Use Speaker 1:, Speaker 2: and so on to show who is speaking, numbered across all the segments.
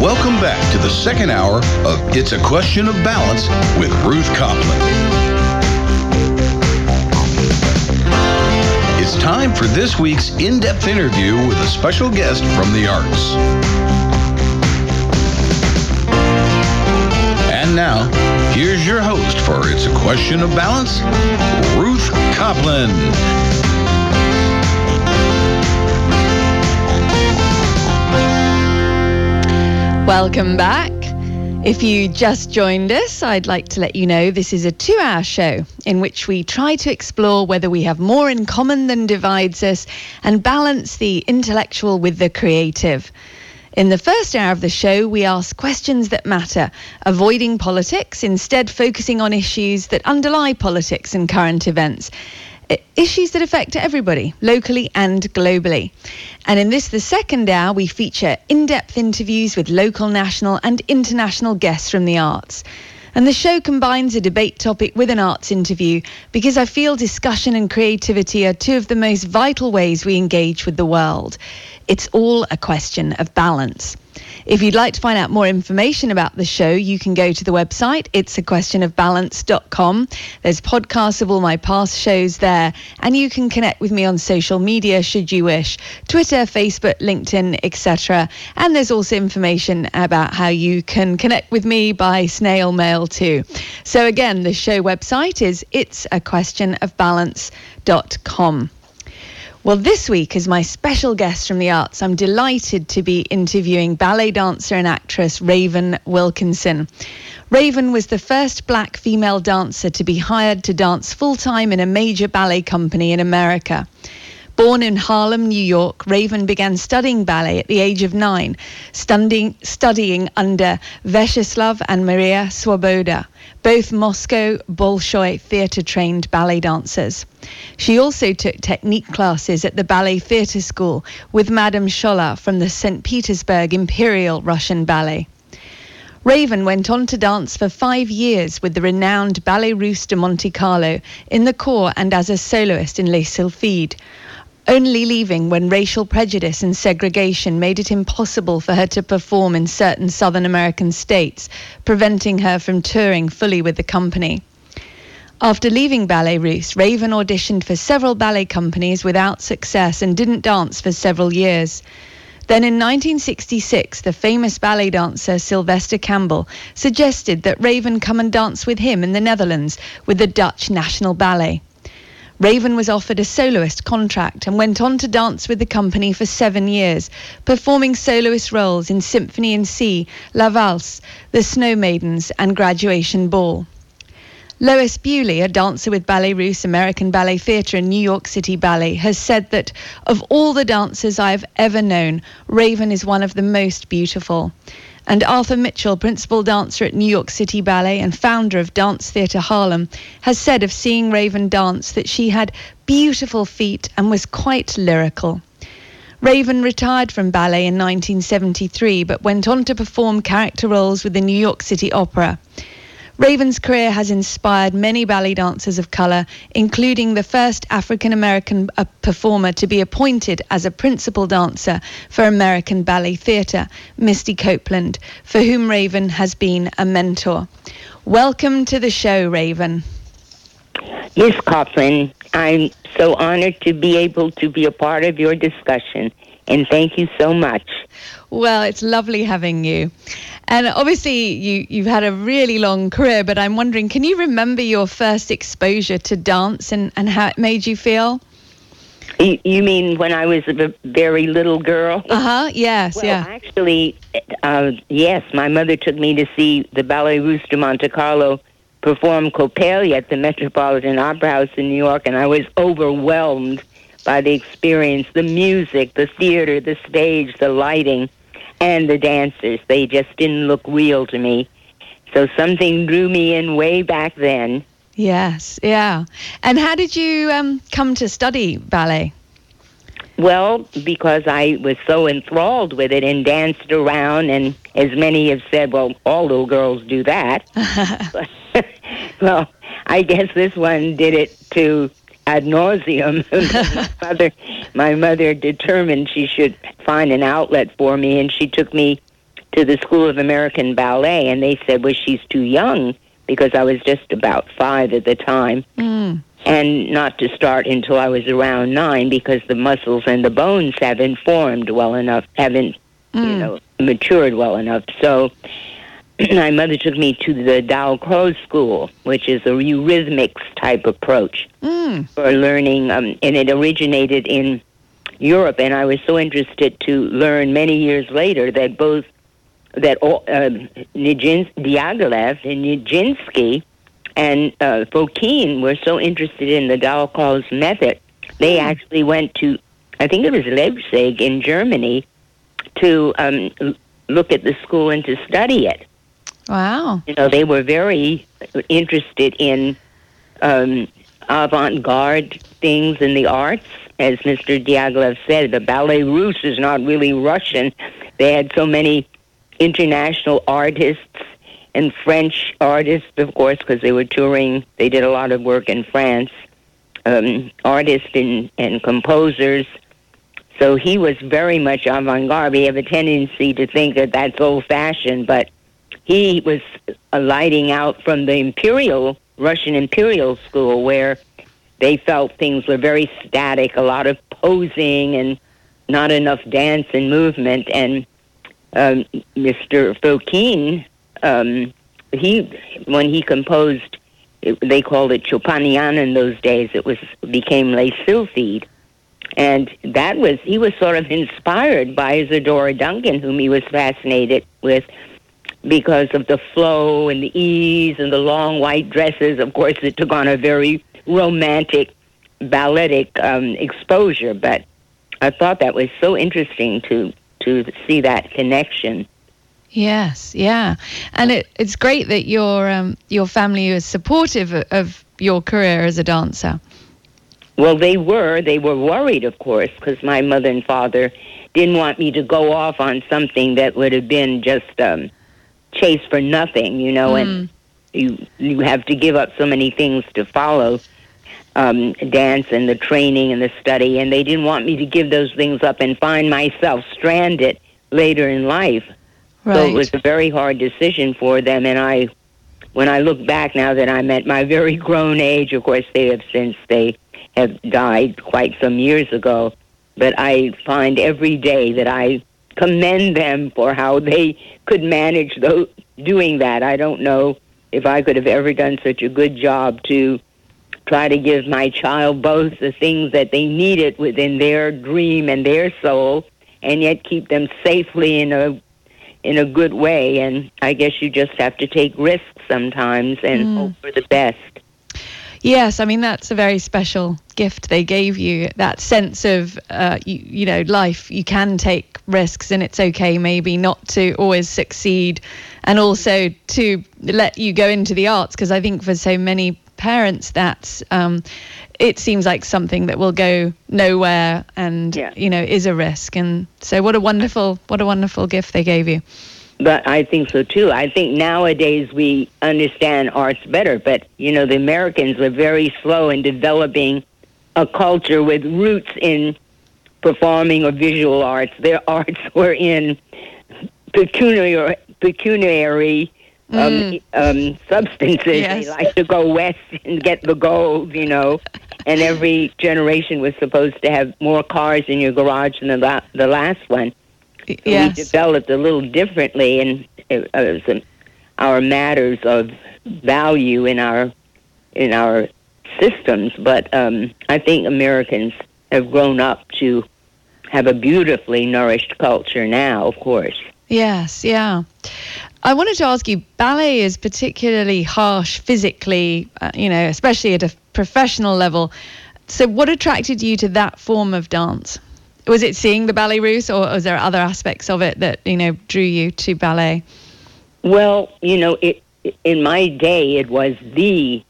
Speaker 1: Welcome back to the second hour of It's a Question of Balance with Ruth Copland. It's time for this week's in-depth interview with a special guest from the arts. And now, here's your host for It's a Question of Balance, Ruth Copland.
Speaker 2: Welcome back. If you just joined us, I'd like to let you know this is a 2-hour show in which we try to explore whether we have more in common than divides us and balance the intellectual with the creative. In the first hour of the show, we ask questions that matter, avoiding politics, instead focusing on issues that underlie politics and current events. Issues that affect everybody, locally and globally. And in this, the second hour, we feature in-depth interviews with local, national and international guests from the arts. And the show combines a debate topic with an arts interview because I feel discussion and creativity are two of the most vital ways we engage with the world. It's all a question of balance. If you'd like to find out more information about the show, you can go to the website, itsaquestionofbalance.com. There's podcasts of all my past shows there, and you can connect with me on social media should you wish, Twitter, Facebook, LinkedIn, etc. And there's also information about how you can connect with me by snail mail too. So again, the show website is itsaquestionofbalance.com. Well, this week, as my special guest from the arts, I'm delighted to be interviewing ballet dancer and actress Raven Wilkinson. Raven was the first black female dancer to be hired to dance full-time in a major ballet company in America. Born in Harlem, New York, Raven began studying ballet at the age of 9, studying under Vyacheslav and Maria Swoboda, both Moscow Bolshoi theatre-trained ballet dancers. She also took technique classes at the Ballet Theatre School with Madame Scholar from the St. Petersburg Imperial Russian Ballet. Raven went on to dance for 5 years with the renowned Ballet Russe de Monte Carlo in the corps and as a soloist in Les Sylphides, only leaving when racial prejudice and segregation made it impossible for her to perform in certain Southern American states, preventing her from touring fully with the company. After leaving Ballet Russe, Raven auditioned for several ballet companies without success and didn't dance for several years. Then in 1966, the famous ballet dancer Sylvester Campbell suggested that Raven come and dance with him in the Netherlands with the Dutch National Ballet. Raven was offered a soloist contract and went on to dance with the company for 7 years, performing soloist roles in Symphony in C, La Valse, The Snow Maidens and Graduation Ball. Lois Bewley, a dancer with Ballet Russe, American Ballet Theatre and New York City Ballet, has said that of all the dancers I've ever known, Raven is one of the most beautiful. And Arthur Mitchell, principal dancer at New York City Ballet and founder of Dance Theatre Harlem, has said of seeing Raven dance that she had beautiful feet and was quite lyrical. Raven retired from ballet in 1973, but went on to perform character roles with the New York City Opera. Raven's career has inspired many ballet dancers of colour, including the first African-American performer to be appointed as a principal dancer for American Ballet Theatre, Misty Copeland, for whom Raven has been a mentor. Welcome to the show, Raven.
Speaker 3: Miss Copland, I'm so honored to be able to be a part of your discussion, and thank you so much.
Speaker 2: Well, it's lovely having you. And obviously, you've had a really long career, but I'm wondering, can you remember your first exposure to dance and how it made you feel?
Speaker 3: You mean when I was a very little girl?
Speaker 2: Yes,
Speaker 3: well,
Speaker 2: yeah.
Speaker 3: Actually, yes, my mother took me to see the Ballet Russe de Monte Carlo perform Coppelia at the Metropolitan Opera House in New York, and I was overwhelmed by the experience, the music, the theater, the stage, the lighting, and the dancers. They just didn't look real to me. So something drew me in way back then.
Speaker 2: Yes, yeah. And how did you come to study ballet?
Speaker 3: Well, because I was so enthralled with it and danced around, and as many have said, well, all little girls do that. Well, I guess this one did it to ad nauseum. My mother determined she should find an outlet for me, and she took me to the School of American Ballet, and they said, well, she's too young, because I was just about 5 at the time, and not to start until I was around 9, because the muscles and the bones haven't formed well enough, haven't, matured well enough. So my mother took me to the Dalcroze School, which is a eurythmics type approach for learning, and it originated in Europe, and I was so interested to learn many years later that Diaghilev and Nijinsky and Fokine were so interested in the Dalcroze method, they actually went to, I think it was Leipzig in Germany, to look at the school and to study it.
Speaker 2: Wow.
Speaker 3: They were very interested in avant-garde things in the arts. As Mr. Diaghilev said, the Ballet Russe is not really Russian. They had so many international artists and French artists, of course, because they were touring. They did a lot of work in France, artists and composers. So he was very much avant-garde. We have a tendency to think that that's old-fashioned, but he was alighting out from the Russian Imperial School, where they felt things were very static, a lot of posing and not enough dance and movement. And Mr. Fokine, when he composed, they called it Chopinian in those days. It became Les Sylphides. And he was sort of inspired by Isadora Duncan, whom he was fascinated with, because of the flow and the ease and the long white dresses. Of course, it took on a very romantic, balletic exposure, but I thought that was so interesting to see that connection.
Speaker 2: Yes, yeah. And it's great that your family is supportive of your career as a dancer.
Speaker 3: Well, they were worried, of course, because my mother and father didn't want me to go off on something that would have been just chase for nothing, and you have to give up so many things to follow dance and the training and the study, and they didn't want me to give those things up and find myself stranded later in life.
Speaker 2: Right.
Speaker 3: So it was a very hard decision for them, and when I look back now that I'm at my very grown age, of course they have died quite some years ago, but I find every day that I commend them for how they could manage doing that. I don't know if I could have ever done such a good job to try to give my child both the things that they needed within their dream and their soul, and yet keep them safely in a good way. And I guess you just have to take risks sometimes and hope for the best.
Speaker 2: Yes, I mean, that's a very special gift they gave you, that sense of, life. You can take risks, and it's okay maybe not to always succeed, and also to let you go into the arts, because I think for so many parents that's it seems like something that will go nowhere and, is a risk. And so what a wonderful gift they gave you.
Speaker 3: But I think so, too. I think nowadays we understand arts better. But, the Americans were very slow in developing a culture with roots in performing or visual arts. Their arts were in pecuniary substances.
Speaker 2: Yes.
Speaker 3: They like to go west and get the gold, And every generation was supposed to have more cars in your garage than the last one.
Speaker 2: Yes.
Speaker 3: We developed a little differently in our matters of value in our systems, but I think Americans have grown up to have a beautifully nourished culture now, of course.
Speaker 2: Yes, yeah. I wanted to ask you, ballet is particularly harsh physically, especially at a professional level. So what attracted you to that form of dance? Was it seeing the Ballet Russe, or was there other aspects of it that, drew you to ballet?
Speaker 3: Well, in my day, it was the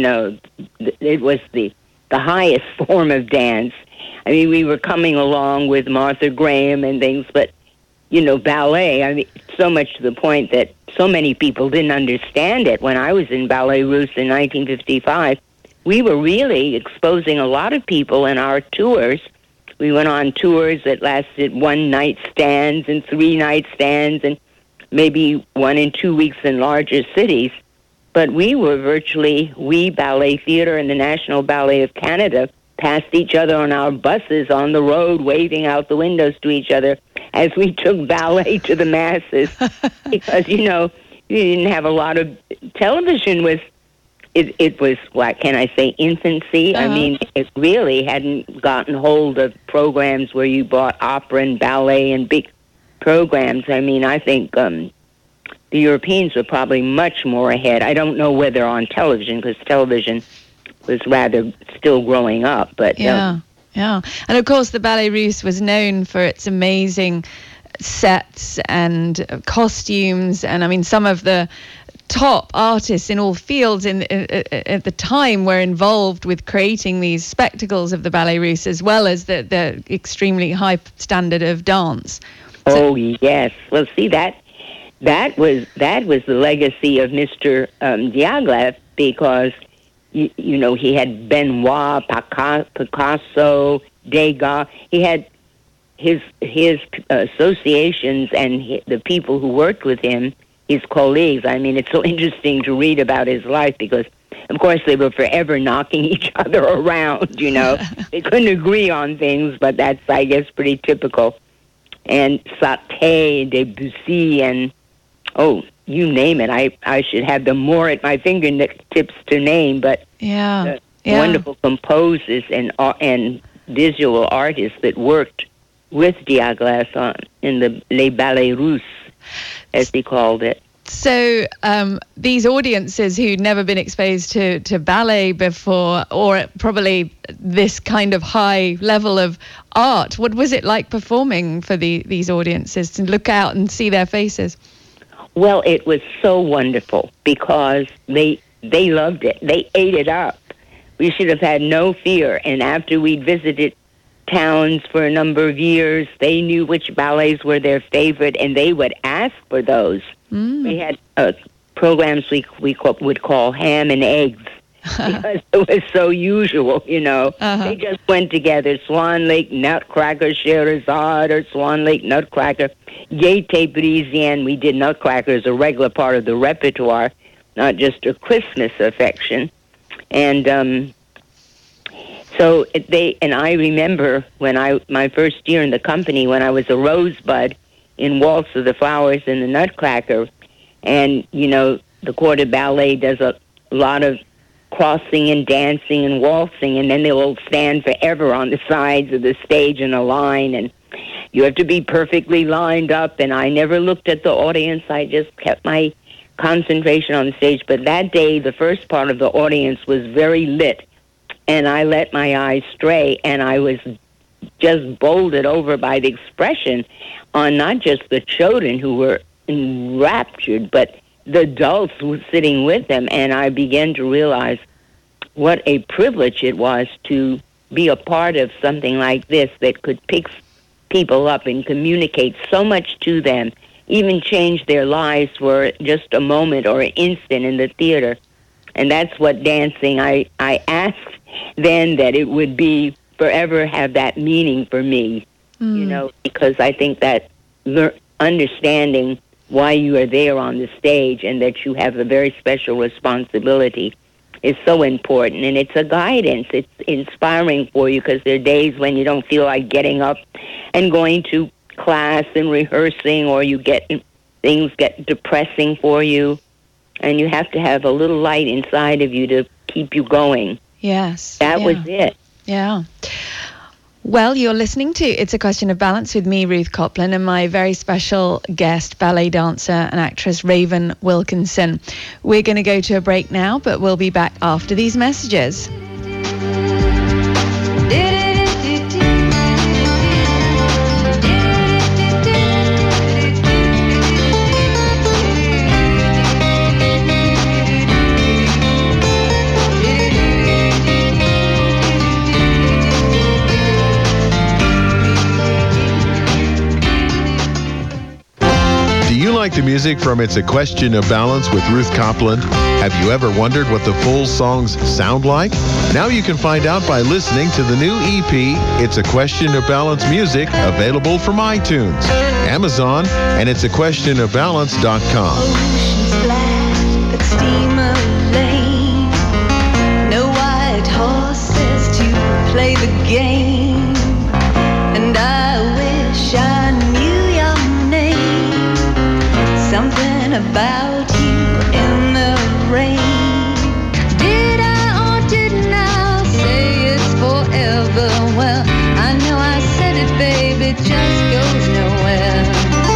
Speaker 3: highest form of dance. I mean, we were coming along with Martha Graham and things, but, ballet, I mean, so much to the point that so many people didn't understand it. When I was in Ballet Russe in 1955, we were really exposing a lot of people in our tours. We went on tours that lasted 1 night stands and 3 night stands, and maybe 1 and 2 weeks in larger cities. But we Ballet Theatre and the National Ballet of Canada passed each other on our buses on the road, waving out the windows to each other as we took ballet to the masses. Because, you didn't have a lot of television. It was, what can I say, infancy. I mean, it really hadn't gotten hold of programs where you brought opera and ballet and big programs. I mean, I think the Europeans were probably much more ahead. I don't know whether on television, because television was rather still growing up. But
Speaker 2: yeah. And of course, the Ballet Russe was known for its amazing sets and costumes. And I mean, some of the top artists in all fields at the time were involved with creating these spectacles of the Ballet Russe, as well as the extremely high standard of dance.
Speaker 3: Yes. Well, see, that was the legacy of Mr. Diaghilev, because he had Benoit, Picasso, Degas. He had his associations and the people who worked with him, his colleagues. I mean, it's so interesting to read about his life, because, of course, they were forever knocking each other around, They couldn't agree on things, but that's, I guess, pretty typical. And Satie, Debussy, and, you name it. I should have them more at my fingertips to name, but wonderful composers and visual artists that worked with Diaghilev in the Les Ballets Russes, as he called it.
Speaker 2: So these audiences who'd never been exposed to ballet before, or probably this kind of high level of art, what was it like performing for these audiences, to look out and see their faces?
Speaker 3: Well, it was so wonderful, because they loved it. They ate it up. We should have had no fear. And after we'd visited towns for a number of years, they knew which ballets were their favorite, and they would ask for those. We had programs we would call ham and eggs, because it was so usual, They just went together. Swan Lake Nutcracker, Scheherazade, or Swan Lake Nutcracker. Gaieté Parisienne, we did Nutcracker as a regular part of the repertoire, not just a Christmas affection. And so I remember my first year in the company, when I was a rosebud in Waltz of the Flowers and the Nutcracker, and, the Corps de Ballet does a lot of crossing and dancing and waltzing, and then they'll all stand forever on the sides of the stage in a line, and you have to be perfectly lined up, and I never looked at the audience. I just kept my concentration on the stage. But that day, the first part of the audience was very lit, and I let my eyes stray, and I was just bowled over by the expression on not just the children who were enraptured, but the adults who were sitting with them. And I began to realize what a privilege it was to be a part of something like this that could pick people up and communicate so much to them, even change their lives for just a moment or an instant in the theater. And that's what dancing, I asked then that it would be forever have that meaning for me, because I think that understanding why you are there on the stage and that you have a very special responsibility is so important. And it's a guidance. It's inspiring for you, because there are days when you don't feel like getting up and going to class and rehearsing, or things get depressing for you, and you have to have a little light inside of you to keep you going.
Speaker 2: Yes.
Speaker 3: That was it.
Speaker 2: Yeah. Well, you're listening to It's a Question of Balance with me, Ruth Copland, and my very special guest, ballet dancer and actress Raven Wilkinson. We're going to go to a break now, but we'll be back after these messages.
Speaker 4: Do you like the music from It's a Question of Balance with Ruth Copland? Have you ever wondered what the full songs sound like? Now you can find out by listening to the new EP, It's a Question of Balance Music, available from iTunes, Amazon, and it'saquestionofbalance.com.
Speaker 5: Oceans black, but steamer lane. No white horses to play the game. And I wish I knew your name. Something about you in the rain. Did I or didn't I say it's forever? Well, I know I said it, babe, it just goes nowhere.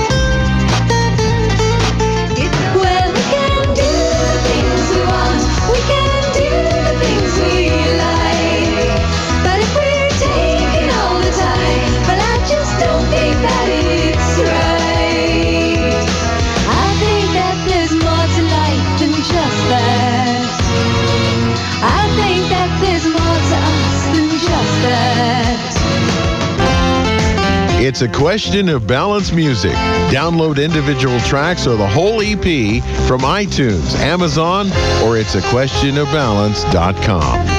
Speaker 5: Well, we can do the things we want, we can do the things we like. But if we're taking all the time, well, I just don't think that it's right. I think that there's more to life than just that. I think that there's more to us than just that.
Speaker 4: It's a Question of Balance Music. Download individual tracks or the whole EP from iTunes, Amazon, or it'saquestionofbalance.com.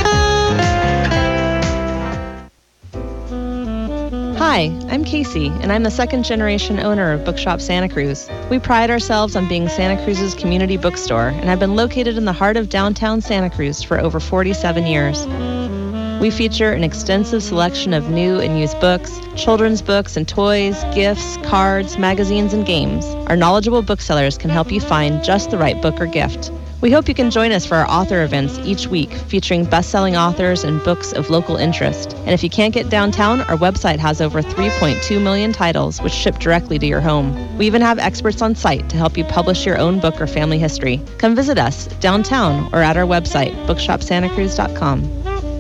Speaker 6: Hi, I'm Casey, and I'm the second-generation owner of Bookshop Santa Cruz. We pride ourselves on being Santa Cruz's community bookstore and have been located in the heart of downtown Santa Cruz for over 47 years. We feature an extensive selection of new and used books, children's books and toys, gifts, cards, magazines, and games. Our knowledgeable booksellers can help you find just the right book or gift. We hope you can join us for our author events each week, featuring best-selling authors and books of local interest. And if you can't get downtown, our website has over 3.2 million titles, which ship directly to your home. We even have experts on site to help you publish your own book or family history. Come visit us downtown or at our website, bookshopsantacruz.com.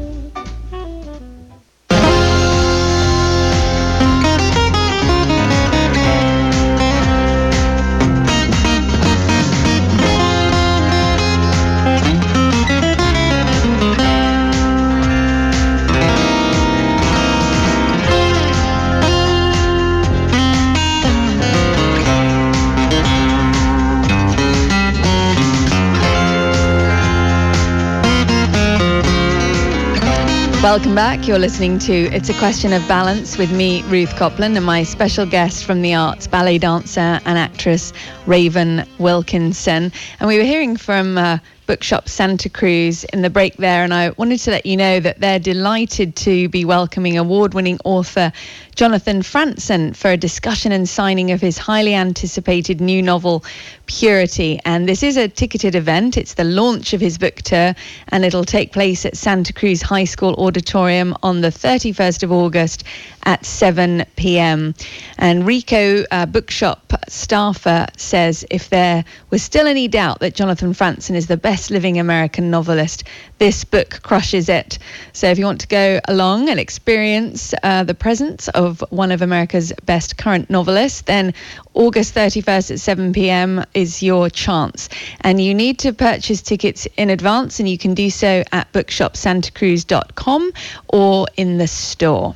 Speaker 2: Welcome back. You're listening to It's a Question of Balance with me, Ruth Copland, and my special guest from the arts, ballet dancer and actress Raven Wilkinson. And we were hearing from Bookshop Santa Cruz in the break there, and I wanted to let you know that they're delighted to be welcoming award-winning author Jonathan Franzen for a discussion and signing of his highly anticipated new novel, Purity. And this is a ticketed event. It's the launch of his book tour, and it'll take place at Santa Cruz High School Auditorium on the 31st of August at 7 p.m. And Rico, bookshop staffer, says if there was still any doubt that Jonathan Franzen is the best living American novelist, this book crushes it. So if you want to go along and experience the presence of one of America's best current novelists, then August 31st at 7 p.m. is your chance. And you need to purchase tickets in advance, and you can do so at bookshopsantacruz.com or in the store.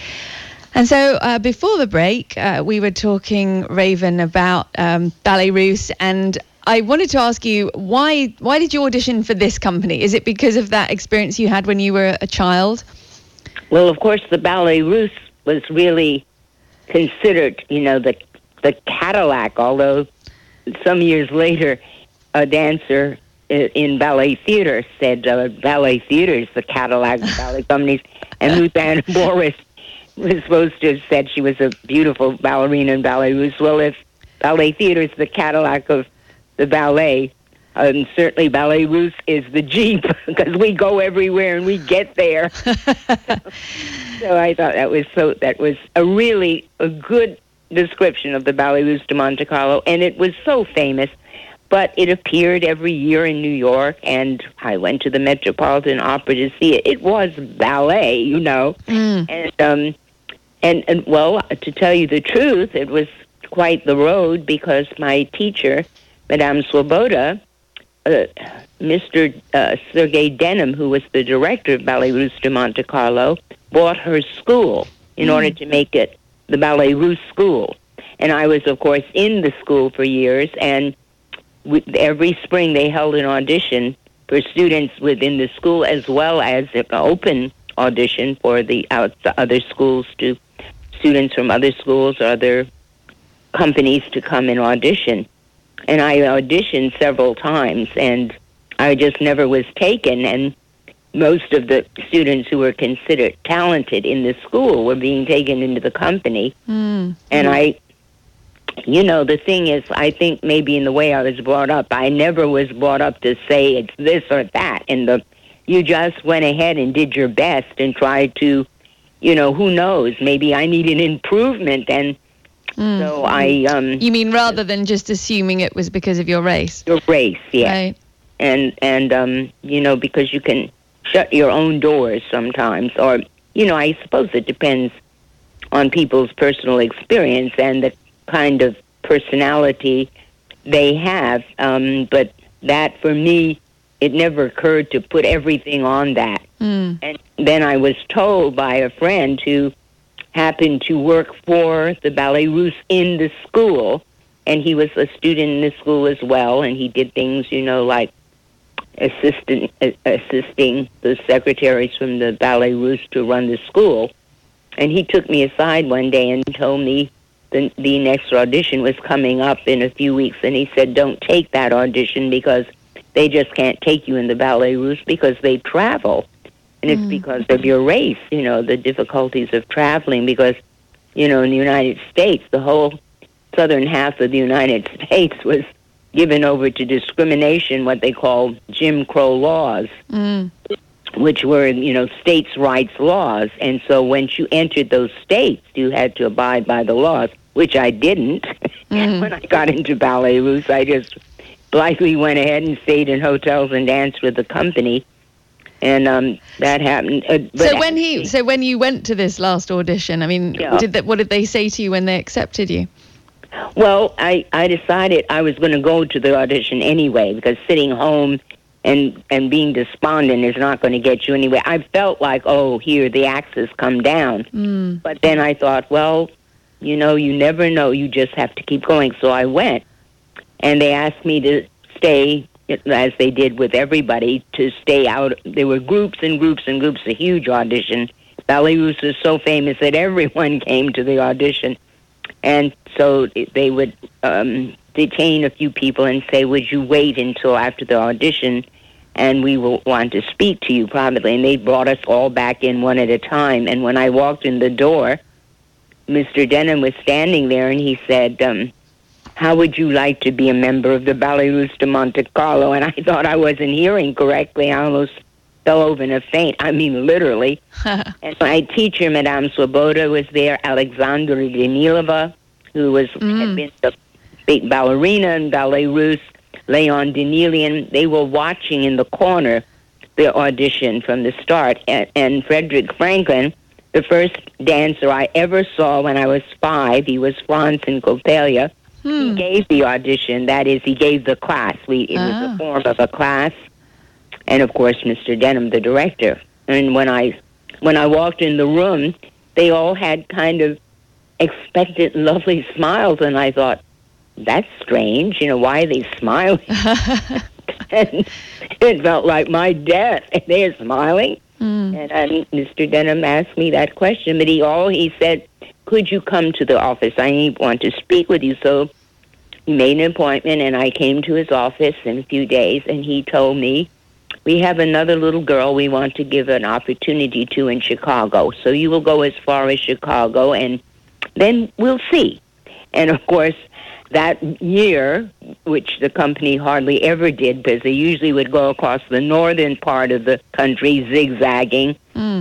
Speaker 2: And so before the break, we were talking, Raven, about Ballet Russe, and I wanted to ask you, why did you audition for this company? Is it because of that experience you had when you were a child?
Speaker 3: Well, of course, the Ballet Russe was really considered, the Cadillac, although some years later a dancer in ballet theater said ballet theater is the Cadillac of ballet companies, and Ruth Ann Morris was supposed to have said she was a beautiful ballerina in Ballet Russe. Well, if ballet theater is the Cadillac of the ballet, certainly Ballet Russe is the Jeep, because we go everywhere and we get there. So I thought that was a good description of the Ballet Russe de Monte Carlo, and it was so famous. But it appeared every year in New York, and I went to the Metropolitan Opera to see it. It was ballet, And well, to tell you the truth, it was quite the road, because my teacher, Madame Swoboda, Mr. Sergei Denim, who was the director of Ballet Russe de Monte Carlo, bought her school in order to make it the Ballet Russe school. And I was, of course, in the school for years, and every spring they held an audition for students within the school, as well as an open audition for the other schools, to students from other schools or other companies to come and audition. And I auditioned several times, and I just never was taken. And most of the students who were considered talented in the school were being taken into the company. And the thing is, I think maybe in the way I was brought up, I never was brought up to say it's this or that. And you just went ahead and did your best and tried to, who knows, maybe I need an improvement. And so I...
Speaker 2: you mean rather than just assuming it was because of your race?
Speaker 3: Your race, yeah.
Speaker 2: Right.
Speaker 3: And because you can shut your own doors sometimes. Or, I suppose it depends on people's personal experience and the kind of personality they have. But that, for me, it never occurred to put everything on that. And then I was told by a friend who happened to work for the Ballet Russe in the school, and he was a student in the school as well, and he did things, like assisting the secretaries from the Ballet Russe to run the school. And he took me aside one day and told me the next audition was coming up in a few weeks, and he said, don't take that audition because they just can't take you in the Ballet Russe because they travel. And it's because of your race, the difficulties of traveling, because, in the United States, the whole southern half of the United States was given over to discrimination, what they call Jim Crow laws, which were, states' rights laws. And so once you entered those states, you had to abide by the laws, which I didn't. When I got into Ballet Russe, I just blithely went ahead and stayed in hotels and danced with the company. And that happened.
Speaker 2: So when you went to this last audition, I mean, what did they say to you when they accepted you?
Speaker 3: Well, I decided I was going to go to the audition anyway, because sitting home and being despondent is not going to get you anywhere. I felt like, here, the axe has come down. But then I thought, well, you never know. You just have to keep going. So I went, and they asked me to stay, as they did with everybody, to stay out. There were groups and groups and groups, a huge audition. Ballet Russe was so famous that everyone came to the audition. And so they would detain a few people and say, would you wait until after the audition, and we will want to speak to you privately. And they brought us all back in one at a time. And when I walked in the door, Mr. Denham was standing there, and he said, how would you like to be a member of the Ballet Russe de Monte Carlo? And I thought I wasn't hearing correctly. I almost fell over in a faint. I mean, literally. And my teacher, Madame Swoboda, was there. Alexandra Danilova, who had been the big ballerina in Ballet Russe. Leon Danilian. They were watching in the corner the audition from the start. And Frederick Franklin, the first dancer I ever saw when I was 5, he was Franz in Coppelia. He gave the audition. That is, he gave the class. It was a form of a class. And, of course, Mr. Denham, the director. And when I walked in the room, they all had kind of expectant, lovely smiles. And I thought, that's strange. Why are they smiling? And it felt like my death. And they're smiling. And Mr. Denham asked me that question. But he said, could you come to the office? I want to speak with you. So he made an appointment, and I came to his office in a few days, and he told me, we have another little girl we want to give an opportunity to in Chicago. So you will go as far as Chicago, and then we'll see. And, of course, that year, which the company hardly ever did, because they usually would go across the northern part of the country, zigzagging,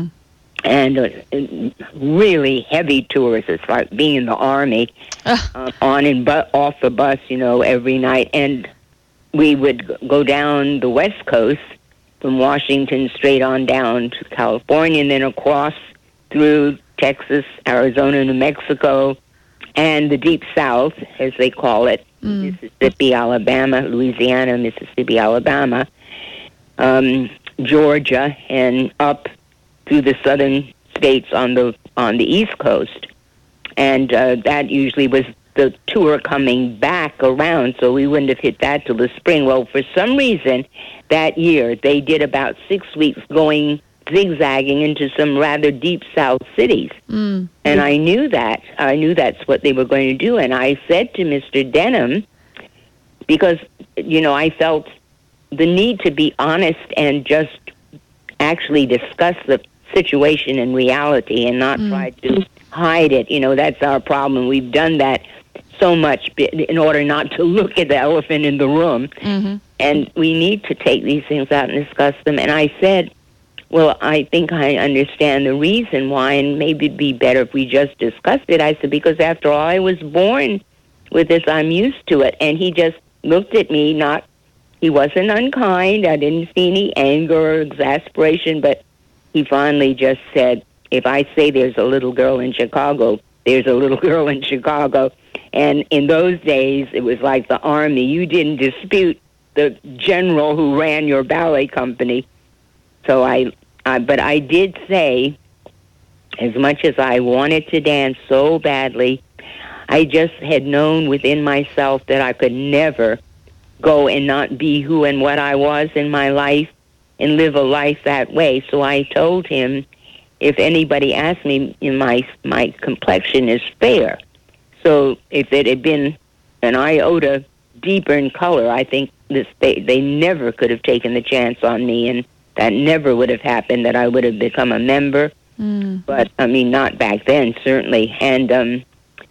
Speaker 3: and really heavy tours. It's like being in the Army, on and off the bus, every night. And we would go down the West Coast from Washington straight on down to California, and then across through Texas, Arizona, New Mexico, and the Deep South, as they call it, Mississippi, Alabama, Louisiana, Mississippi, Alabama, Georgia, and up through the southern states on the East Coast. And that usually was the tour coming back around, so we wouldn't have hit that till the spring. Well, for some reason, that year, they did about 6 weeks going zigzagging into some rather deep South cities. And I knew that. I knew that's what they were going to do. And I said to Mr. Denham, because, I felt the need to be honest and just actually discuss the situation in reality and not try to hide it. That's our problem. We've done that so much in order not to look at the elephant in the room. And we need to take these things out and discuss them. And I said, well, I think I understand the reason why, and maybe it'd be better if we just discussed it. I said, because after all, I was born with this. I'm used to it. And he just looked at me, he wasn't unkind. I didn't see any anger or exasperation, but he finally just said, if I say there's a little girl in Chicago, there's a little girl in Chicago. And in those days, it was like the Army. You didn't dispute the general who ran your ballet company. So but I did say, as much as I wanted to dance so badly, I just had known within myself that I could never go and not be who and what I was in my life and live a life that way. So I told him, if anybody asked me, my complexion is fair. So if it had been an iota deeper in color, I think they never could have taken the chance on me, and that never would have happened, that I would have become a member. But, not back then, certainly. And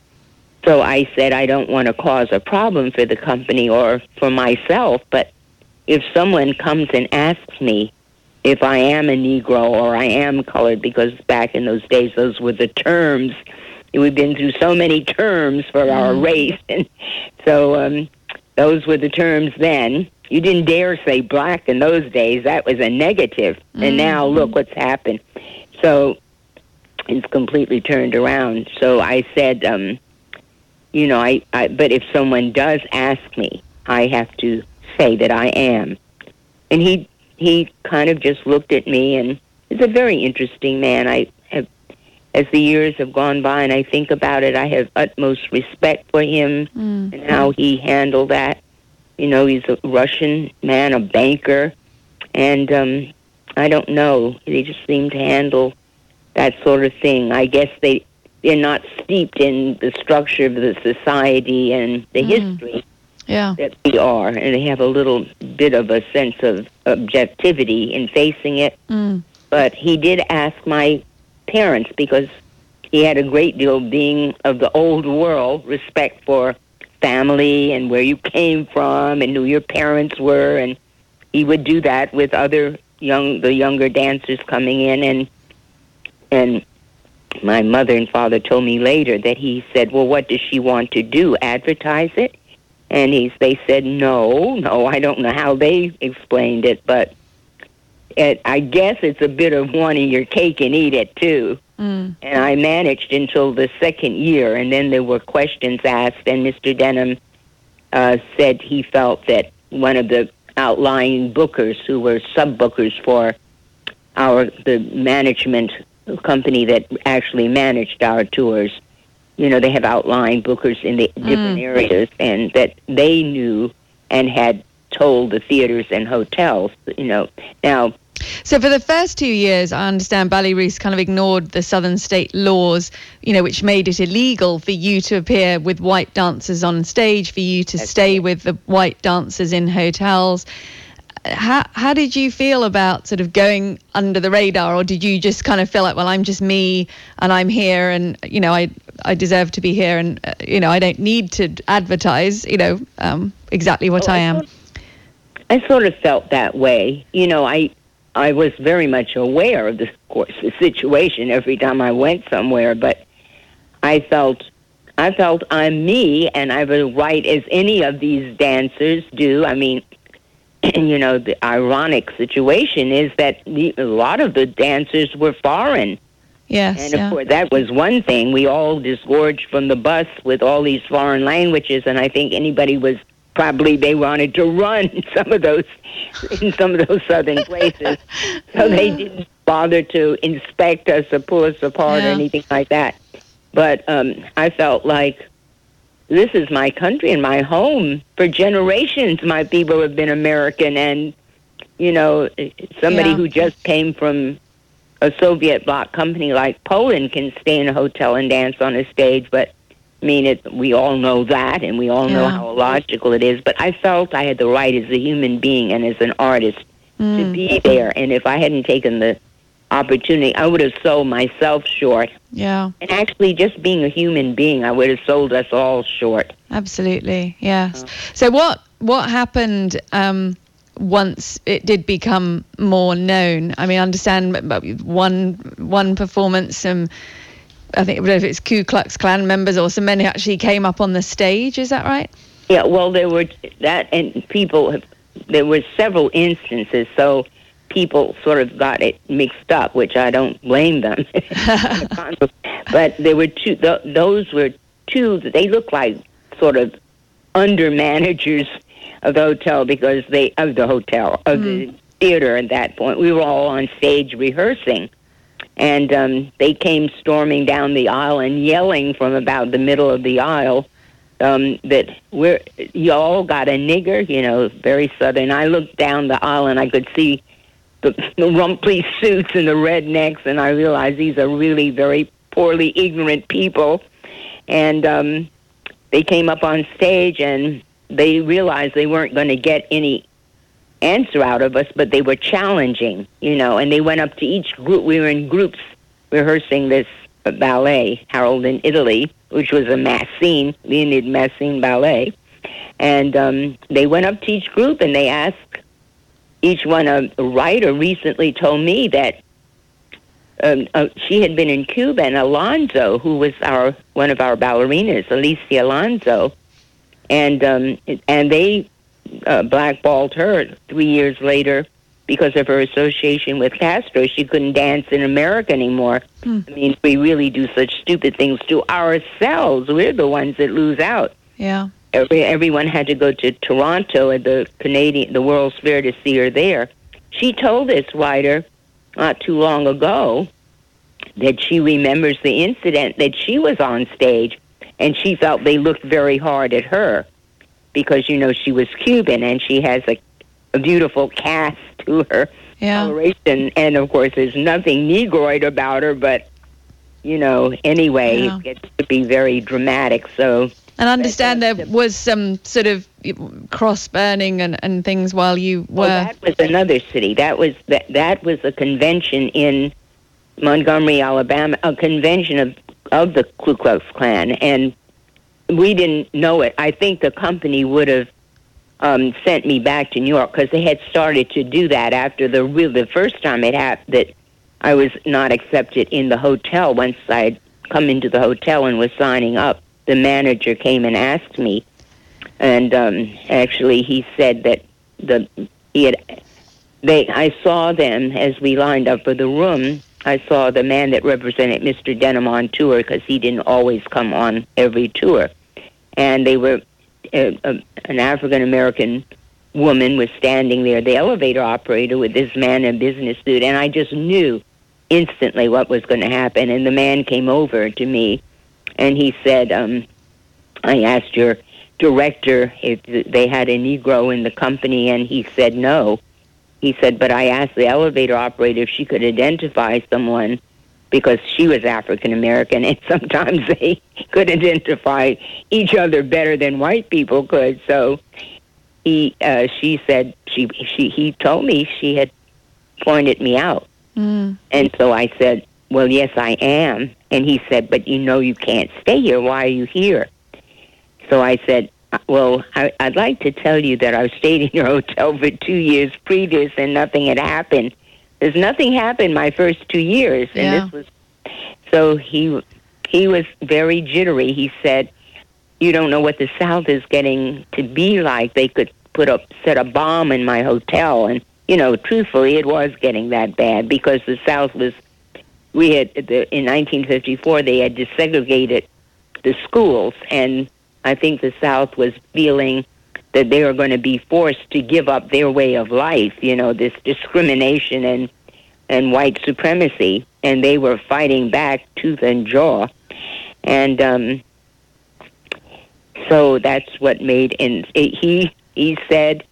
Speaker 3: so I said, I don't want to cause a problem for the company or for myself, but if someone comes and asks me if I am a Negro or I am colored, because back in those days, those were the terms. We've been through so many terms for our race, and so those were the terms then. You didn't dare say black in those days. That was a negative. And now look what's happened. So it's completely turned around. So I said, but if someone does ask me, I have to say that I am. And he kind of just looked at me, and he's a very interesting man. As the years have gone by and I think about it, I have utmost respect for him and how he handled that. He's a Russian man, a banker, and I don't know. They just seem to handle that sort of thing. I guess they're not steeped in the structure of the society and the history that we are, and they have a little bit of a sense of objectivity in facing it. But he did ask my parents, because he had a great deal being of the old world, respect for family and where you came from and who your parents were, and he would do that with the younger dancers coming in, and my mother and father told me later that he said, well, what does she want to do, advertise it? And they said, no, I don't know how they explained it, but I guess it's a bit of wanting your cake and eat it too. And I managed until the second year, and then there were questions asked, and Mr. Denham said he felt that one of the outlying bookers, who were sub-bookers for the management company that actually managed our tours, they have outlying bookers in the different areas, and that they knew and had told the theaters and hotels, Now,
Speaker 2: so for the first 2 years, I understand Ballet Russe kind of ignored the southern state laws, which made it illegal for you to appear with white dancers on stage, for you to stay with the white dancers in hotels. How did you feel about sort of going under the radar, or did you just kind of feel like, well, I'm just me and I'm here, and I deserve to be here, and I don't need to advertise exactly what I am?
Speaker 3: I sort of felt that way. I was very much aware of the situation every time I went somewhere, but I felt I'm me, and I have a right, as any of these dancers do. The ironic situation is that a lot of the dancers were foreign.
Speaker 2: Yes,
Speaker 3: and of course that was one thing. We all disgorged from the bus with all these foreign languages, and I think anybody was probably they wanted to run in some of those southern places, so they didn't bother to inspect us or pull us apart or anything like that. But I felt like this is my country and my home. For generations, my people have been American, and, you know, somebody who just came from a Soviet bloc company like Poland can stay in a hotel and dance on a stage, but, I mean, we all know that, and we all know how illogical it is, but I felt I had the right as a human being and as an artist to be there, and if I hadn't taken the opportunity, I would have sold myself short.
Speaker 2: Yeah.
Speaker 3: And actually, just being a human being, I would have sold us all short.
Speaker 2: Absolutely, yes. So what happened once it did become more known? I mean, I understand one performance, I think, I don't know if it's Ku Klux Klan members or some men who actually came up on the stage. Is that right?
Speaker 3: Yeah, well, there were there were several instances, so people sort of got it mixed up, which I don't blame them. But there were two, those were two, they looked like sort of under managers of the hotel of the theater at that point. We were all on stage rehearsing. And they came storming down the aisle and yelling from about the middle of the aisle that you all got a nigger, you know, very Southern. I looked down the aisle and I could see the rumply suits and the rednecks, and I realized these are really very poorly ignorant people. And they came up on stage and they realized they weren't going to get any answer out of us, but they were challenging, you know, and they went up to each group. We were in groups rehearsing this ballet, Harold in Italy, which was a Massine, Leonid Massine ballet. And they went up to each group and they asked each one. A writer recently told me that she had been in Cuba, and Alonzo, who was one of our ballerinas, Alicia Alonzo, and they blackballed her 3 years later because of her association with Castro. She couldn't dance in America anymore. I mean, we really do such stupid things to ourselves. We're the ones that lose out.
Speaker 2: Yeah.
Speaker 3: Everyone had to go to Toronto at the World's Fair to see her there. She told this writer not too long ago that she remembers the incident, that she was on stage and she felt they looked very hard at her because, you know, she was Cuban and she has a beautiful cast to her coloration. And, of course, there's nothing Negroid about her, but, you know, anyway, it gets to be very dramatic. So,
Speaker 2: and I understand there was some sort of cross burning and things while you were...
Speaker 3: Well, that was another city. That was a convention in Montgomery, Alabama, a convention of the Ku Klux Klan, and we didn't know it. I think the company would have sent me back to New York because they had started to do that after the first time it happened, that I was not accepted in the hotel. Once I had come into the hotel and was signing up, the manager came and asked me, and actually he said that I saw them as we lined up for the room. I saw the man that represented Mr. Denham on tour because he didn't always come on every tour. And they were, an African-American woman was standing there, the elevator operator, with this man in a business suit, and I just knew instantly what was going to happen. And the man came over to me, and he said, I asked your director if they had a Negro in the company, and he said no. He said, but I asked the elevator operator if she could identify someone because she was African-American, and sometimes they could identify each other better than white people could. So he said, he told me she had pointed me out. And so I said, well, yes, I am. And he said, but you know you can't stay here. Why are you here? So I said, well, I'd like to tell you that I stayed in your hotel for 2 years previous and nothing had happened. There's nothing happened my first 2 years. And this was, so he was very jittery. He said, you don't know what the South is getting to be like. They could set a bomb in my hotel. And, you know, truthfully, it was getting that bad because the South was, in 1954, they had desegregated the schools, and I think the South was feeling that they were going to be forced to give up their way of life, you know, this discrimination and white supremacy, and they were fighting back tooth and jaw. And So that's what made, and he said,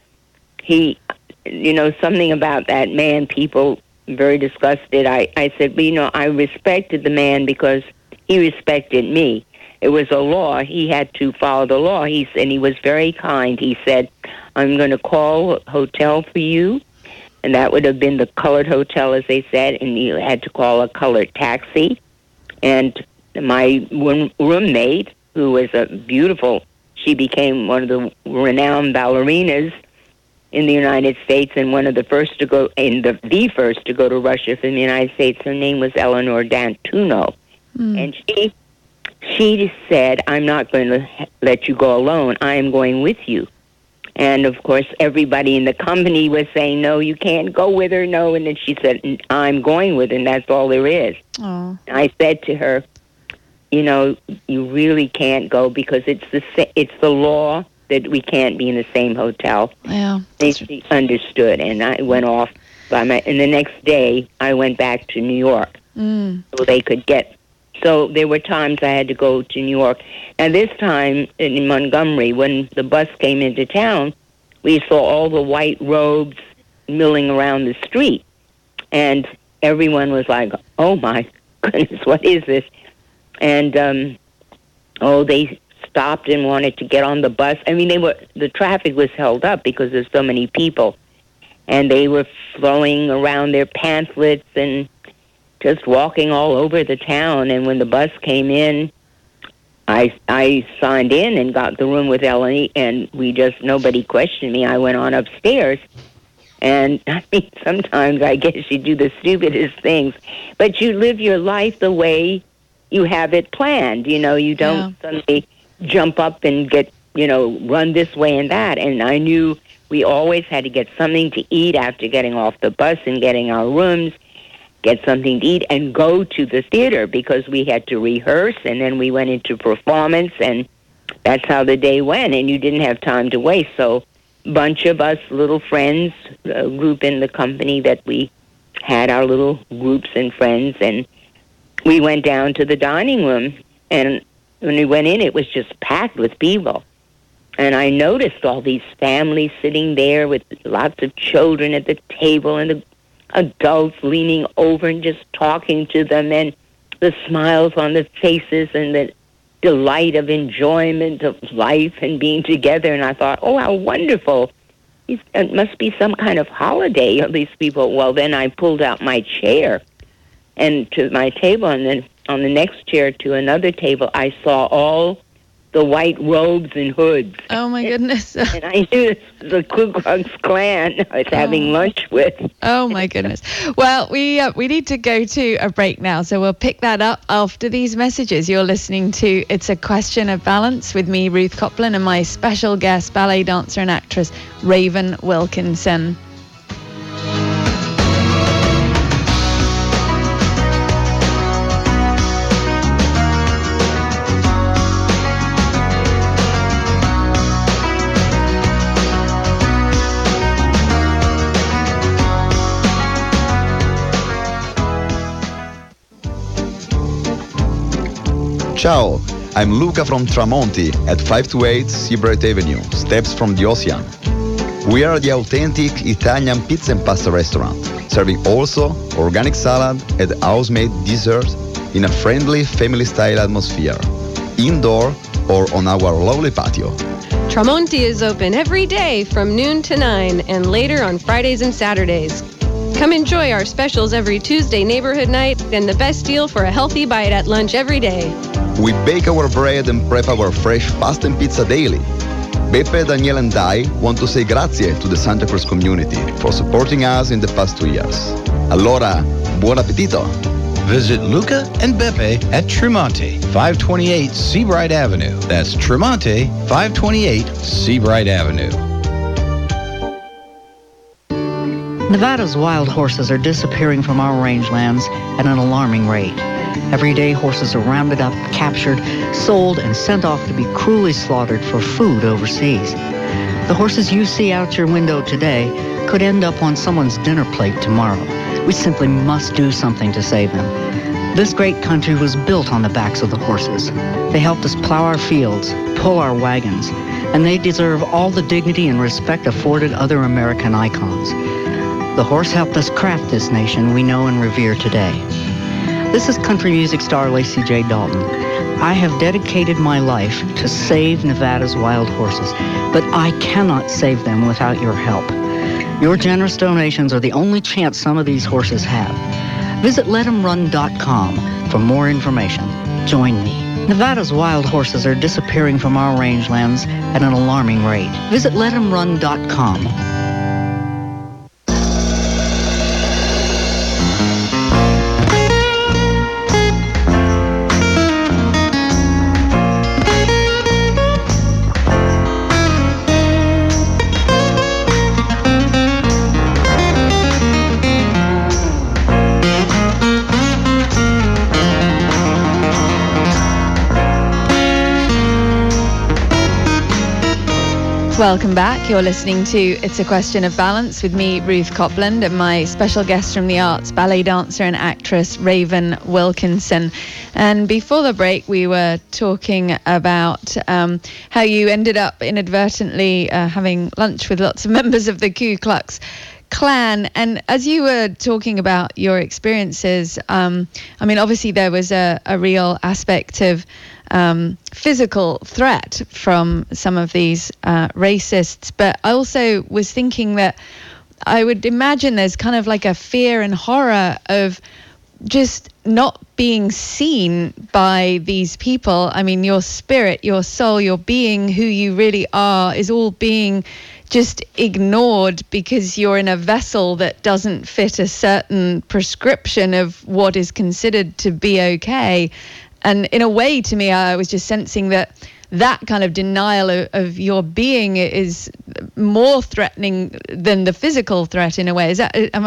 Speaker 3: something about that man, people very disgusted. I said, well, I respected the man because he respected me. It was a law. He had to follow the law. He said, he was very kind. He said, I'm going to call a hotel for you. And that would have been the colored hotel, as they said, and you had to call a colored taxi. And my roommate, who was she became one of the renowned ballerinas in the United States and one of the first to go, the first to go to Russia from the United States. Her name was Eleanor Dantuno. And she said, I'm not going to let you go alone. I am going with you. And, of course, everybody in the company was saying, no, you can't go with her, no. And then she said, I'm going with her, and that's all there is.
Speaker 2: Oh.
Speaker 3: I said to her, you really can't go because it's the law that we can't be in the same hotel.
Speaker 2: Yeah.
Speaker 3: She understood, and I went off and the next day I went back to New York so they could get. So there were times I had to go to New York. And this time in Montgomery, when the bus came into town, we saw all the white robes milling around the street. And everyone was like, oh, my goodness, what is this? And, they stopped and wanted to get on the bus. I mean, the traffic was held up because there's so many people. And they were throwing around their pamphlets and just walking all over the town. And when the bus came in, I signed in and got the room with Eleni, and nobody questioned me. I went on upstairs. And I mean, sometimes I guess you do the stupidest things, but you live your life the way you have it planned. You don't suddenly jump up and get, run this way and that. And I knew we always had to get something to eat after getting off the bus and getting our rooms, get something to eat, and go to the theater because we had to rehearse, and then we went into performance, and that's how the day went, and you didn't have time to waste. So a bunch of us little friends, a group in the company that we had, our little groups and friends, and we went down to the dining room, and when we went in, it was just packed with people. And I noticed all these families sitting there with lots of children at the table and the adults leaning over and just talking to them, and the smiles on the faces and the delight of enjoyment of life and being together. And I thought, oh, how wonderful. It must be some kind of holiday, all these people. Well, then I pulled out my chair and to my table, and then on the next chair to another table, I saw all the white robes and hoods.
Speaker 2: Oh, my goodness.
Speaker 3: And I knew the Ku Klux Klan I was having lunch with.
Speaker 2: Oh, my goodness. Well, we need to go to a break now, so we'll pick that up after these messages. You're listening to It's a Question of Balance with me, Ruth Copland, and my special guest, ballet dancer and actress, Raven Wilkinson.
Speaker 7: Ciao, I'm Luca from Tramonti at 528 Seabright Avenue, steps from the ocean. We are the authentic Italian pizza and pasta restaurant, serving also organic salad and house-made dessert in a friendly family-style atmosphere, indoor or on our lovely patio.
Speaker 8: Tramonti is open every day from noon to 9 and later on Fridays and Saturdays. Come enjoy our specials every Tuesday neighborhood night and the best deal for a healthy bite at lunch every day.
Speaker 7: We bake our bread and prep our fresh pasta and pizza daily. Beppe, Danielle and I want to say grazie to the Santa Cruz community for supporting us in the past 2 years. Allora, buon appetito!
Speaker 1: Visit Luca and Beppe at Tremonti, 528 Seabright Avenue. That's Tremonti, 528 Seabright Avenue.
Speaker 9: Nevada's wild horses are disappearing from our rangelands at an alarming rate. Every day, horses are rounded up, captured, sold, and sent off to be cruelly slaughtered for food overseas. The horses you see out your window today could end up on someone's dinner plate tomorrow. We simply must do something to save them. This great country was built on the backs of the horses. They helped us plow our fields, pull our wagons, and they deserve all the dignity and respect afforded other American icons. The horse helped us craft this nation we know and revere today. This is country music star Lacey J. Dalton. I have dedicated my life to save Nevada's wild horses, but I cannot save them without your help. Your generous donations are the only chance some of these horses have. Visit letemrun.com for more information. Join me. Nevada's wild horses are disappearing from our rangelands at an alarming rate. Visit letemrun.com.
Speaker 2: Welcome back. You're listening to It's a Question of Balance with me, Ruth Copland, and my special guest from the arts, ballet dancer and actress Raven Wilkinson. And before the break, we were talking about how you ended up inadvertently having lunch with lots of members of the Ku Klux Klan. And as you were talking about your experiences, I mean, obviously there was a real aspect of physical threat from some of these racists, but I also was thinking that I would imagine there's kind of like a fear and horror of just not being seen by these people. I mean, your spirit, your soul, your being, who you really are, is all being just ignored because you're in a vessel that doesn't fit a certain prescription of what is considered to be okay. And in a way, to me, I was just sensing that kind of denial of your being is more threatening than the physical threat in a way. Does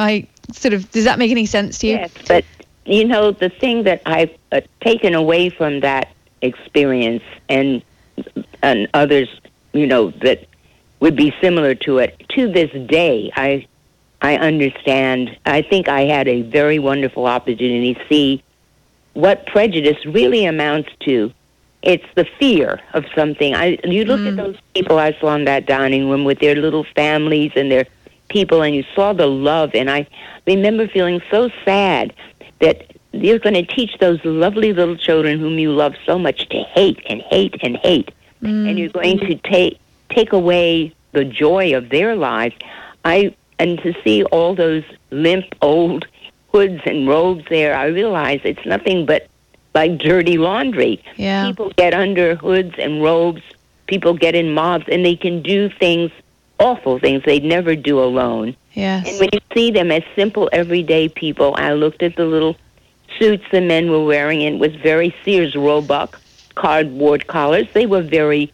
Speaker 2: that make any sense to you?
Speaker 3: Yes, but, you know, the thing that I've taken away from that experience and others, you know, that would be similar to it, to this day, I understand. I think I had a very wonderful opportunity to see what prejudice really amounts to. It's the fear of something. You look at those people I saw in that dining room with their little families and their people, and you saw the love, and I remember feeling so sad that you're going to teach those lovely little children whom you love so much to hate and hate and hate, and you're going to take away the joy of their lives. And to see all those limp old hoods and robes there, I realize it's nothing but like dirty laundry.
Speaker 2: Yeah.
Speaker 3: People get under hoods and robes, people get in mobs, and they can do things, awful things they'd never do alone.
Speaker 2: Yes.
Speaker 3: And when you see them as simple, everyday people, I looked at the little suits the men were wearing, and it was very Sears Roebuck, cardboard collars. They were very,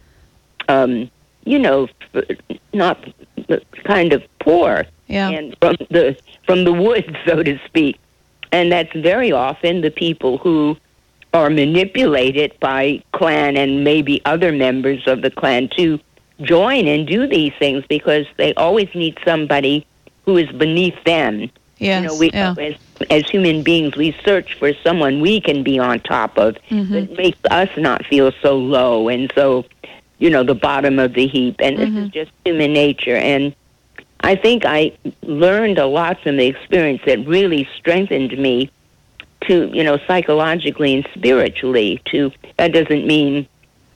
Speaker 3: not kind of poor.
Speaker 2: Yeah.
Speaker 3: And from the woods, so to speak. And that's very often the people who are manipulated by Klan and maybe other members of the Klan to join and do these things because they always need somebody who is beneath them.
Speaker 2: Yes.
Speaker 3: You know, as human beings, we search for someone we can be on top of that makes us not feel so low and so, the bottom of the heap. And this is just human nature. And I think I learned a lot from the experience that really strengthened me to, psychologically and spiritually. That doesn't mean,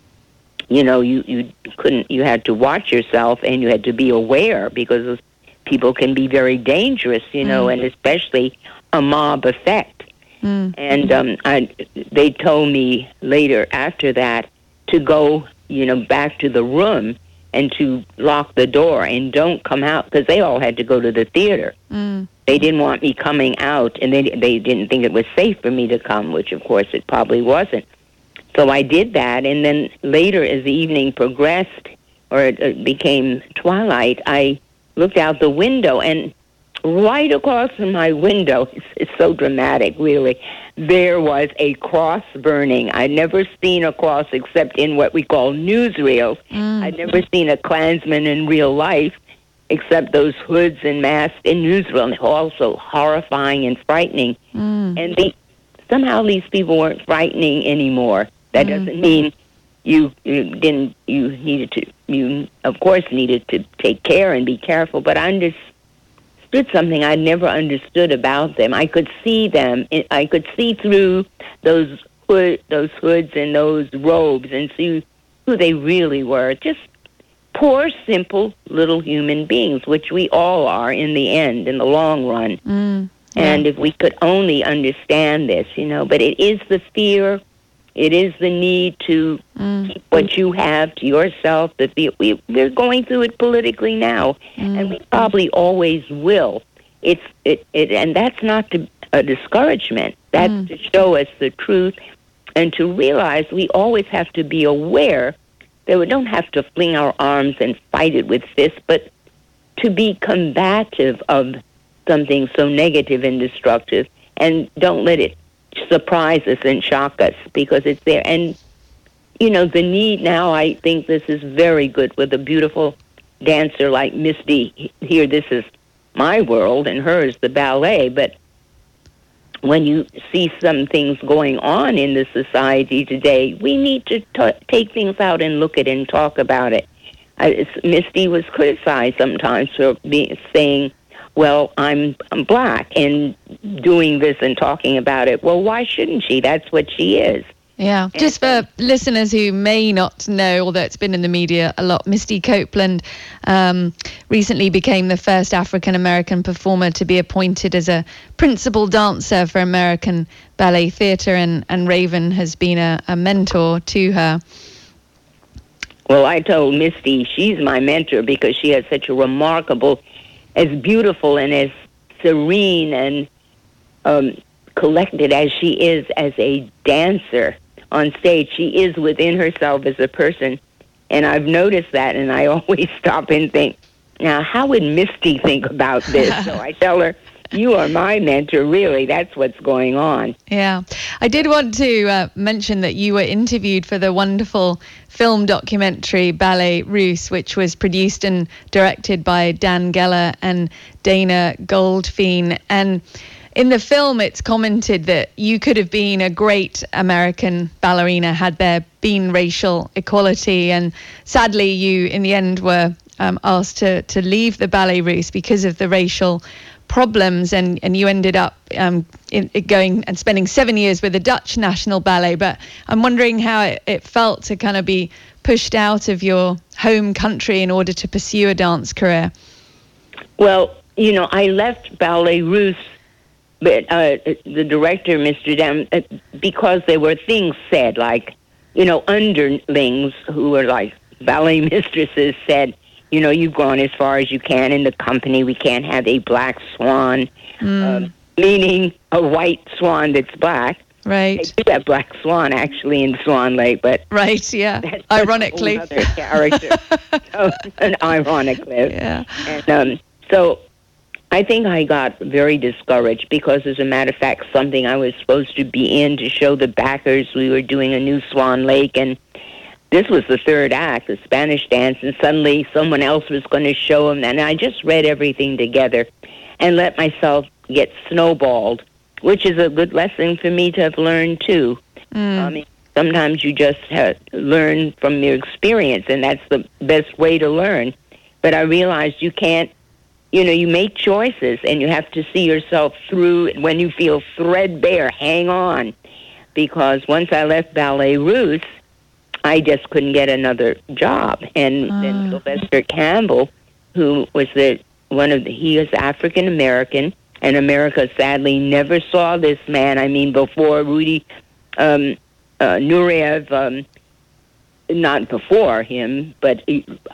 Speaker 3: you had to watch yourself and you had to be aware because people can be very dangerous, and especially a mob effect. And they told me later after that to go, back to the room and to lock the door and don't come out because they all had to go to the theater. They didn't want me coming out, and they didn't think it was safe for me to come, which, of course, it probably wasn't. So I did that, and then later as the evening progressed, or it became twilight, I looked out the window, and right across from my window, it's so dramatic, really, there was a cross burning. I'd never seen a cross except in what we call newsreels. I'd never seen a Klansman in real life except those hoods and masks in newsreel, and also horrifying and frightening. And somehow these people weren't frightening anymore. That doesn't mean you of course needed to take care and be careful, but I understood something I never understood about them. I could see them. I could see through those hoods and those robes and see who they really were. Just poor, simple little human beings, which we all are in the end, in the long run. And if we could only understand this, but it is the fear, it is the need to keep what you have to yourself. We're going through it politically now, and we probably always will. And that's not a discouragement. That's to show us the truth and to realize we always have to be aware that we don't have to fling our arms and fight it with fists, but to be combative of something so negative and destructive, and don't let it surprise us and shock us, because it's there. And, the need now, I think this is very good with a beautiful dancer like Misty. Here, this is my world, and hers, the ballet, but when you see some things going on in the society today, we need to take things out and look at it and talk about it. Misty was criticized sometimes for saying, well, I'm black, and doing this and talking about it. Well, why shouldn't she? That's what she is.
Speaker 2: Yeah, just for listeners who may not know, although it's been in the media a lot, Misty Copeland recently became the first African-American performer to be appointed as a principal dancer for American Ballet Theatre, and Raven has been a mentor to her.
Speaker 3: Well, I told Misty she's my mentor because she has such a remarkable, as beautiful and as serene and collected as she is as a dancer on stage. She is within herself as a person, and I've noticed that, and I always stop and think, now, how would Misty think about this? So I tell her, you are my mentor, really. That's what's going on.
Speaker 2: Yeah. I did want to mention that you were interviewed for the wonderful film documentary Ballet Russe, which was produced and directed by Dan Geller and Dana Goldfein. And in the film, it's commented that you could have been a great American ballerina had there been racial equality. And sadly, you, in the end, were asked to leave the Ballet Russe because of the racial problems, and you ended up going and spending 7 years with the Dutch National Ballet. But I'm wondering how it felt to kind of be pushed out of your home country in order to pursue a dance career.
Speaker 3: Well, I left Ballet Russe, but the director, Mr. Dam, because there were things said, like, underlings who were like ballet mistresses said, you've gone as far as you can in the company. We can't have a black swan, meaning a white swan that's black.
Speaker 2: Right.
Speaker 3: They do have black swan, actually, in Swan Lake, but...
Speaker 2: Right, yeah. That's ironically.
Speaker 3: Another character. Ironically.
Speaker 2: Yeah.
Speaker 3: And so I think I got very discouraged because, as a matter of fact, something I was supposed to be in to show the backers, we were doing a new Swan Lake, and this was the third act, the Spanish dance, and suddenly someone else was going to show them. And I just read everything together and let myself get snowballed, which is a good lesson for me to have learned, too. I mean, sometimes you just learn from your experience, and that's the best way to learn. But I realized you can't, you make choices, and you have to see yourself through. When you feel threadbare, hang on. Because once I left Ballet Russe, I just couldn't get another job. And then Sylvester Campbell, who was he was African American, and America sadly never saw this man. I mean, before Rudy Nureyev, not before him, but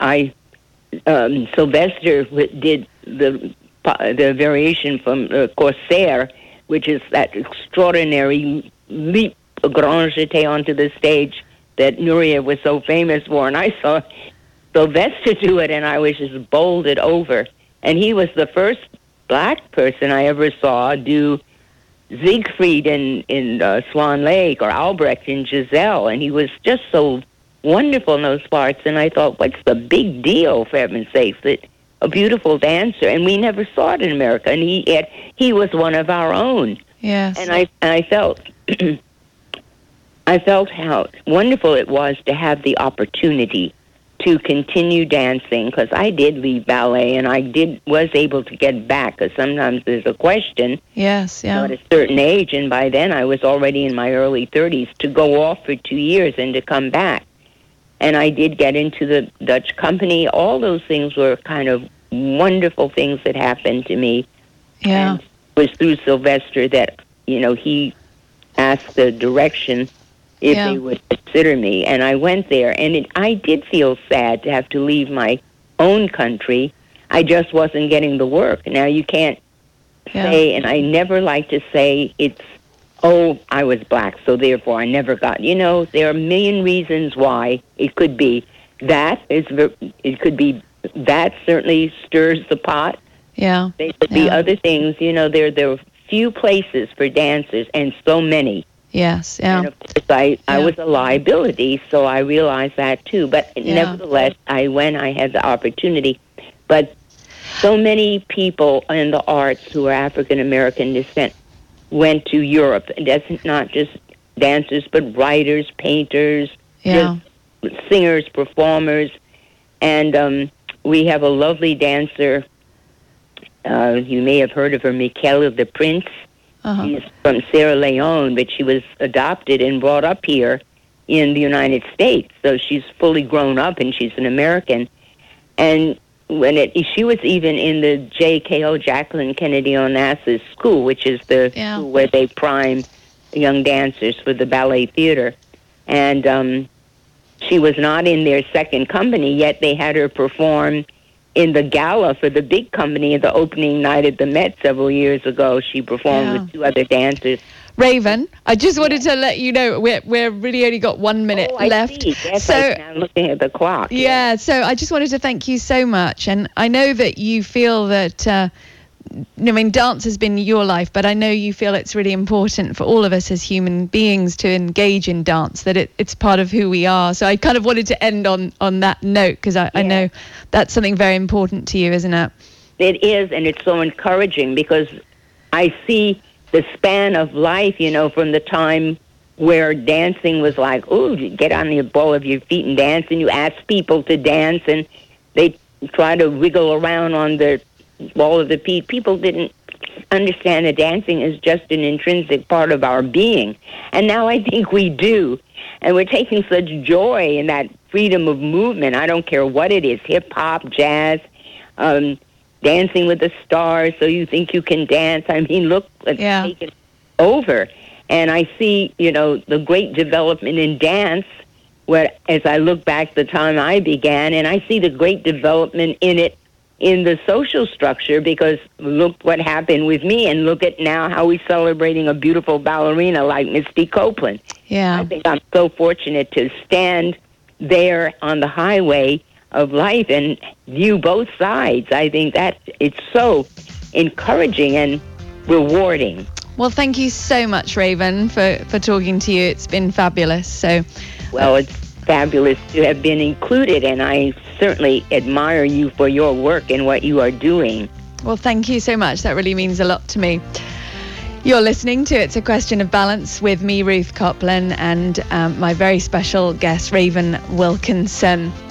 Speaker 3: Sylvester did the variation from Corsair, which is that extraordinary leap, grand jeté onto the stage that Nureyev was so famous for. And I saw Sylvester do it, and I was just bowled over. And he was the first black person I ever saw do Siegfried in Swan Lake, or Albrecht in Giselle. And he was just so wonderful in those parts. And I thought, what's the big deal, for heaven's sakes, that a beautiful dancer, and we never saw it in America. And he was one of our own.
Speaker 2: Yes.
Speaker 3: And I felt I felt how wonderful it was to have the opportunity to continue dancing, because I did leave ballet, and I was able to get back, because sometimes there's a question.
Speaker 2: Yes, yeah.
Speaker 3: At a certain age, and by then I was already in my early 30s, to go off for 2 years and to come back. And I did get into the Dutch company. All those things were kind of wonderful things that happened to me.
Speaker 2: Yeah.
Speaker 3: And it was through Sylvester that, he asked the direction if they would consider me. And I went there, and I did feel sad to have to leave my own country. I just wasn't getting the work. Now, you can't say, and I never like to say I was black, so therefore I never got. There are a million reasons why. It could be that. It could be that certainly stirs the pot.
Speaker 2: Yeah.
Speaker 3: There could be other things. There are few places for dancers, and so many.
Speaker 2: Yes, yeah.
Speaker 3: And of course, I was a liability, so I realized that too. But nevertheless, I had the opportunity. But so many people in the arts who are African American descent went to Europe. And that's not just dancers, but writers, painters, singers, performers. And we have a lovely dancer. You may have heard of her, Michaela the Prince. She's from Sierra Leone, but she was adopted and brought up here in the United States. So she's fully grown up, and she's an American. And she was even in the JKO, Jacqueline Kennedy Onassis school, which is the school where they prime young dancers for the ballet theater. And she was not in their second company, yet they had her perform in the gala for the big company at the opening night at the Met several years ago. She performed with two other dancers.
Speaker 2: Raven, I just wanted to let you know we're really only got 1 minute left.
Speaker 3: See. Yes, I'm looking at the clock.
Speaker 2: Yeah, so I just wanted to thank you so much. And I know that you feel that, dance has been your life, but I know you feel it's really important for all of us as human beings to engage in dance, that it's part of who we are. So I kind of wanted to end on that note, because I know that's something very important to you, isn't it?
Speaker 3: It is, and it's so encouraging, because I see the span of life, from the time where dancing was like, you get on the ball of your feet and dance, and you ask people to dance, and they try to wiggle around on the ball of the feet. People didn't understand that dancing is just an intrinsic part of our being. And now I think we do. And we're taking such joy in that freedom of movement. I don't care what it is, hip-hop, jazz, Dancing with the Stars, So You Think You Can Dance. I mean, look, it's taken over. And I see, the great development in dance, as I look back the time I began, and I see the great development in it in the social structure, because look what happened with me, and look at now how we're celebrating a beautiful ballerina like Misty Copeland.
Speaker 2: Yeah.
Speaker 3: I think I'm so fortunate to stand there on the highway of life and view both sides. I think that it's so encouraging and rewarding.
Speaker 2: Well, thank you so much, Raven, for talking to you. It's been fabulous. So,
Speaker 3: well, it's fabulous to have been included, and I certainly admire you for your work and what you are doing.
Speaker 2: Well, thank you so much. That really means a lot to me. You're listening to It's a Question of Balance with me, Ruth Copland, and my very special guest, Raven Wilkinson.